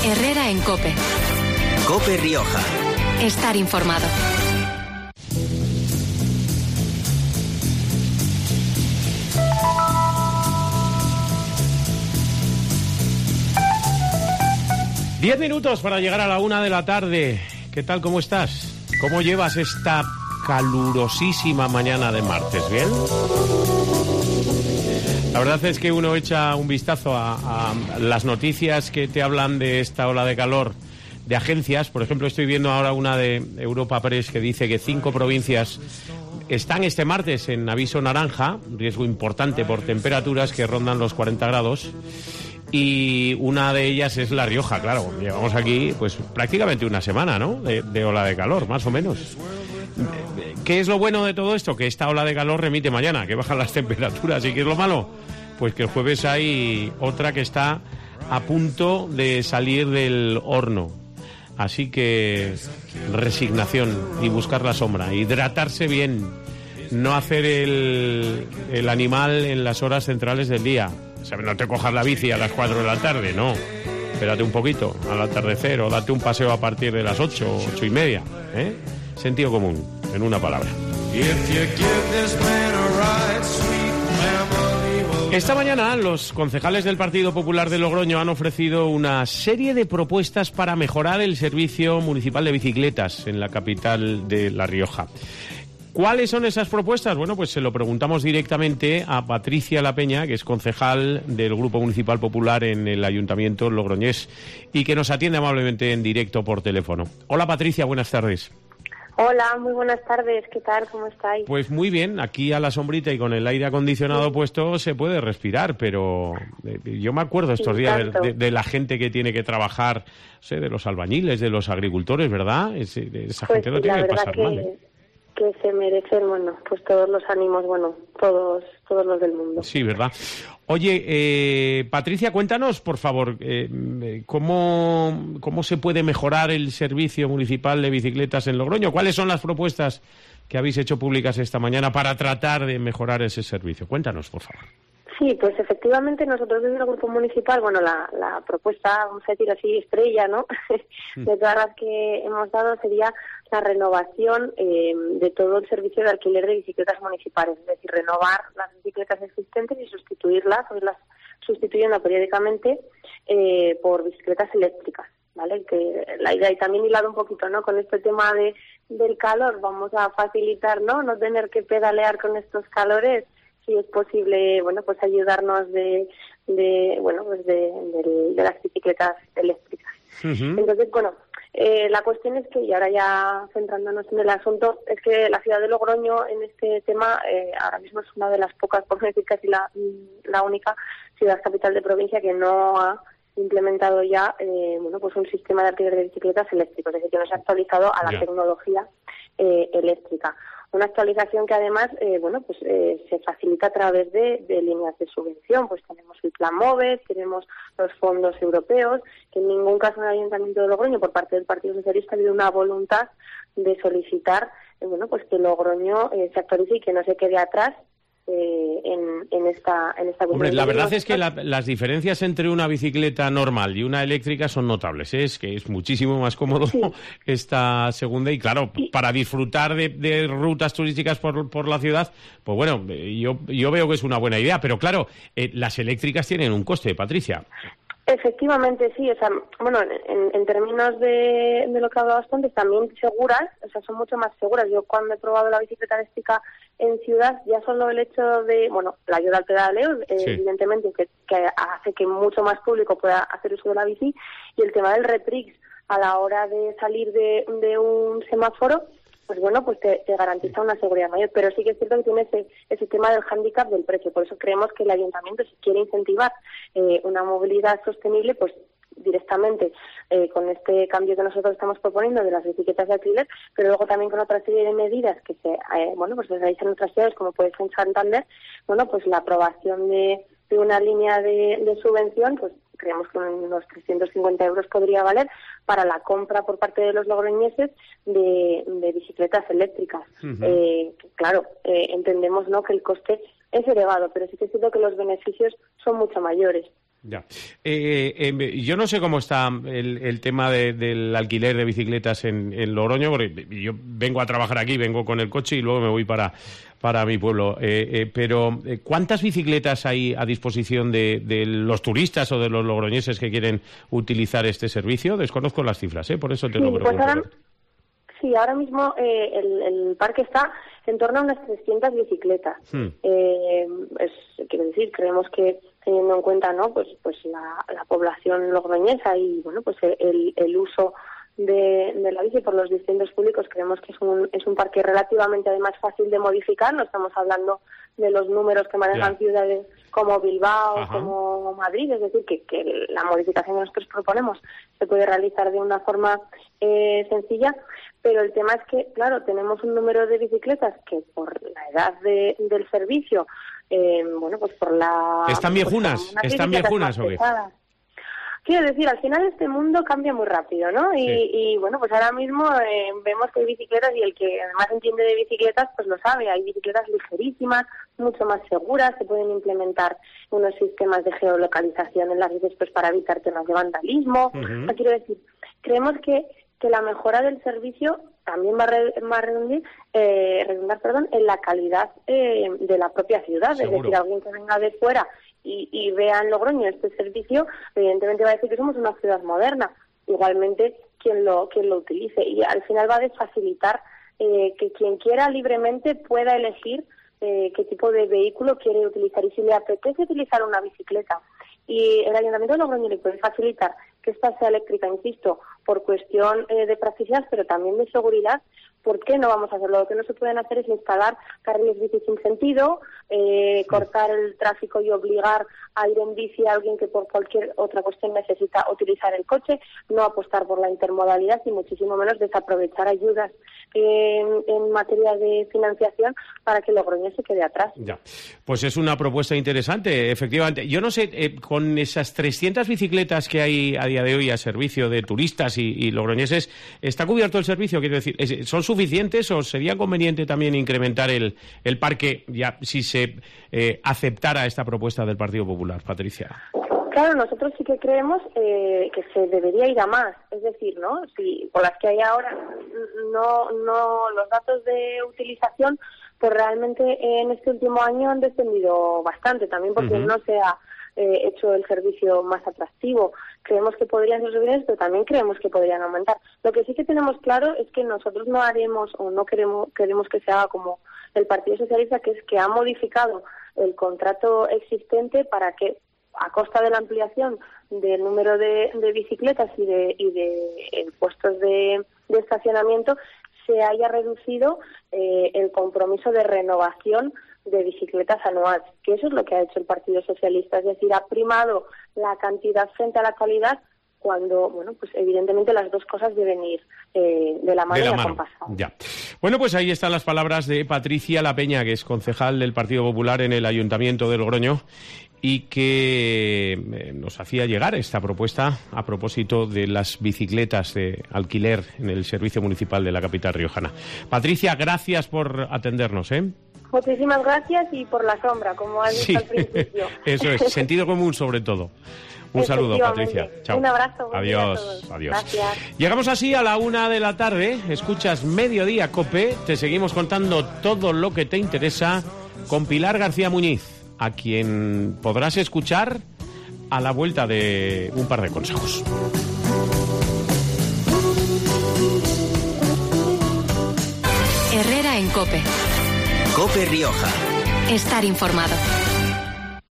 Herrera en COPE. COPE Rioja. Estar informado. Diez minutos para llegar a la 1 de la tarde. ¿Qué tal? ¿Cómo estás? ¿Cómo llevas esta calurosísima mañana de martes? ¿Bien? La verdad es que uno echa un vistazo a las noticias que te hablan de esta ola de calor de agencias. Por ejemplo, estoy viendo ahora una de Europa Press que dice que 5 provincias están este martes en aviso naranja, riesgo importante por temperaturas que rondan los 40 grados. Y una de ellas es La Rioja, claro. Llevamos aquí pues prácticamente una semana, ¿no? De ola de calor, más o menos. ¿Qué es lo bueno de todo esto? Que esta ola de calor remite mañana, que bajan las temperaturas. ¿Y qué es lo malo? Pues que el jueves hay otra que está a punto de salir del horno. Así que resignación y buscar la sombra, hidratarse bien, no hacer el animal en las horas centrales del día. O sea, no te cojas la bici a las 4 de la tarde, no. Espérate un poquito al atardecer o date un paseo a partir de las 8, 8 y media. Sentido común, en una palabra. Esta mañana los concejales del Partido Popular de Logroño han ofrecido una serie de propuestas para mejorar el servicio municipal de bicicletas en la capital de La Rioja. ¿Cuáles son esas propuestas? Bueno, pues se lo preguntamos directamente a Patricia La Peña, que es concejal del Grupo Municipal Popular en el Ayuntamiento logroñés y que nos atiende amablemente en directo por teléfono. Hola Patricia, buenas tardes. Hola, muy buenas tardes, ¿qué tal? ¿Cómo estáis? Pues muy bien, aquí a la sombrita y con el aire acondicionado puesto se puede respirar, pero yo me acuerdo estos días de la gente que tiene que trabajar, no sé, de los albañiles, de los agricultores, ¿verdad? Esa gente no tiene que pasar mal, que se merecen, bueno, pues todos los ánimos, bueno, todos los del mundo. Sí, ¿verdad? Oye, Patricia, cuéntanos, por favor, ¿cómo se puede mejorar el servicio municipal de bicicletas en Logroño? ¿Cuáles son las propuestas que habéis hecho públicas esta mañana para tratar de mejorar ese servicio? Cuéntanos, por favor. Sí, pues efectivamente nosotros desde el Grupo Municipal, bueno, la propuesta, vamos a decir así, estrella, ¿no?, de todas las que hemos dado sería la renovación de todo el servicio de alquiler de bicicletas municipales, es decir, renovar las bicicletas existentes y sustituirlas, o irlas sustituyendo periódicamente por bicicletas eléctricas, ¿vale? Que la idea, y también hilado un poquito, ¿no?, con este tema del calor, vamos a facilitar, no tener que pedalear con estos calores, si es posible, bueno, pues ayudarnos de las bicicletas eléctricas. Uh-huh. Entonces, bueno, la cuestión es que, y ahora ya centrándonos en el asunto, es que la ciudad de Logroño en este tema ahora mismo es una de las pocas, por no decir casi la única ciudad capital de provincia que no ha implementado ya pues un sistema de alquiler de bicicletas eléctricos, es decir, que no se ha actualizado a la tecnología eléctrica. Una actualización que además se facilita a través de líneas de subvención. Pues tenemos el Plan MOVES, tenemos los fondos europeos, que en ningún caso en el Ayuntamiento de Logroño, por parte del Partido Socialista, ha habido una voluntad de solicitar que Logroño se actualice y que no se quede atrás en esta Hombre, la verdad es que las diferencias entre una bicicleta normal y una eléctrica son notables, ¿eh? Es que es muchísimo más cómodo esta segunda y claro, para disfrutar de rutas turísticas por la ciudad, pues bueno, yo veo que es una buena idea, pero claro, las eléctricas tienen un coste, Patricia. Efectivamente, sí, o sea, bueno, en términos de lo que hablabas antes, también seguras, o sea, son mucho más seguras. Yo cuando he probado la bicicleta eléctrica en ciudad, ya solo el hecho de, la ayuda al pedaleo, evidentemente, que hace que mucho más público pueda hacer uso de la bici, y el tema del retrix a la hora de salir de un semáforo, pues bueno, pues te garantiza una seguridad mayor, pero sí que es cierto que tiene ese tema del hándicap del precio. Por eso creemos que el ayuntamiento, si quiere incentivar una movilidad sostenible, pues directamente con este cambio que nosotros estamos proponiendo de las bicicletas de alquiler, pero luego también con otra serie de medidas que se realizan en otras ciudades, como puede ser en Santander, pues la aprobación de una línea de subvención, pues creemos que unos 350 euros podría valer para la compra por parte de los logroñeses de bicicletas eléctricas. Uh-huh. Claro, entendemos que el coste es elevado, pero sí que es cierto que los beneficios son mucho mayores. Ya. Yo no sé cómo está el tema del alquiler de bicicletas en Logroño, porque yo vengo a trabajar aquí, vengo con el coche y luego me voy para mi pueblo. Pero ¿cuántas bicicletas hay a disposición de los turistas o de los logroñeses que quieren utilizar este servicio? Desconozco las cifras, por eso te lo pregunto. Sí, ahora mismo el parque está en torno a unas 300 bicicletas. Quiero decir, creemos que teniendo en cuenta, ¿no?, pues la población logroñesa y bueno, pues el uso de la bici por los distintos públicos, creemos que es un parque relativamente además fácil de modificar. No estamos hablando de los números que manejan ciudades como Bilbao, como Madrid, es decir, que la modificación que nosotros proponemos se puede realizar de una forma sencilla, pero el tema es que, claro, tenemos un número de bicicletas que por la edad del servicio, bueno, pues por la... ¿Están viejunas? ¿Están viejunas o qué? Quiero decir, al final este mundo cambia muy rápido, ¿no? Y bueno, pues ahora mismo vemos que hay bicicletas y el que además entiende de bicicletas pues lo sabe. Hay bicicletas ligerísimas, mucho más seguras, se pueden implementar unos sistemas de geolocalización en las bicis pues para evitar temas de vandalismo. O sea, quiero decir, creemos que la mejora del servicio también va a redundar en la calidad de la propia ciudad. Seguro. Es decir, alguien que venga de fuera y vea en Logroño este servicio, evidentemente va a decir que somos una ciudad moderna. Igualmente, quien lo utilice. Y al final va a facilitar que quien quiera libremente pueda elegir qué tipo de vehículo quiere utilizar. Y si le apetece utilizar una bicicleta y el Ayuntamiento de Logroño le puede facilitar que esta sea eléctrica, insisto, por cuestión de practicidad, pero también de seguridad, ¿por qué no vamos a hacerlo? Lo que no se pueden hacer es instalar carriles bici sin sentido, cortar el tráfico y obligar a ir en bici a alguien que por cualquier otra cuestión necesita utilizar el coche, no apostar por la intermodalidad y muchísimo menos desaprovechar ayudas en materia de financiación para que Logroño se quede atrás. Ya, pues es una propuesta interesante, efectivamente. Yo no sé, con esas 300 bicicletas que hay a día de hoy a servicio de turistas y logroñeses, ¿está cubierto el servicio? Quiero decir, ¿son suficientes o sería conveniente también incrementar el parque ya si se aceptara esta propuesta del Partido Popular, Patricia? Claro, nosotros sí que creemos que se debería ir a más. Es decir, ¿no? Si por las que hay ahora no los datos de utilización, pues realmente en este último año han descendido bastante, también porque no se ha hecho el servicio más atractivo. Creemos que podrían ser suficientes, pero también creemos que podrían aumentar. Lo que sí que tenemos claro es que nosotros no haremos o no queremos que se haga como el Partido Socialista, que es que ha modificado el contrato existente para que, a costa de la ampliación del número de bicicletas y de puestos de estacionamiento, se haya reducido el compromiso de renovación de bicicletas anual, que eso es lo que ha hecho el Partido Socialista, es decir, ha primado la cantidad frente a la calidad cuando, bueno, pues evidentemente las dos cosas deben ir de la mano. Ya. Bueno, pues ahí están las palabras de Patricia La Peña, que es concejal del Partido Popular en el Ayuntamiento de Logroño y que nos hacía llegar esta propuesta a propósito de las bicicletas de alquiler en el servicio municipal de la capital riojana. Patricia, gracias por atendernos, Muchísimas gracias y por la sombra, como has dicho al principio. Eso es, sentido común sobre todo. Un saludo, Patricia. Chao. Un abrazo. Adiós. Adiós. Gracias. Llegamos así a la 1:00 p.m. Escuchas Mediodía COPE. Te seguimos contando todo lo que te interesa con Pilar García Muñiz, a quien podrás escuchar a la vuelta de un par de consejos. Herrera en COPE. COPE Rioja. Estar informado.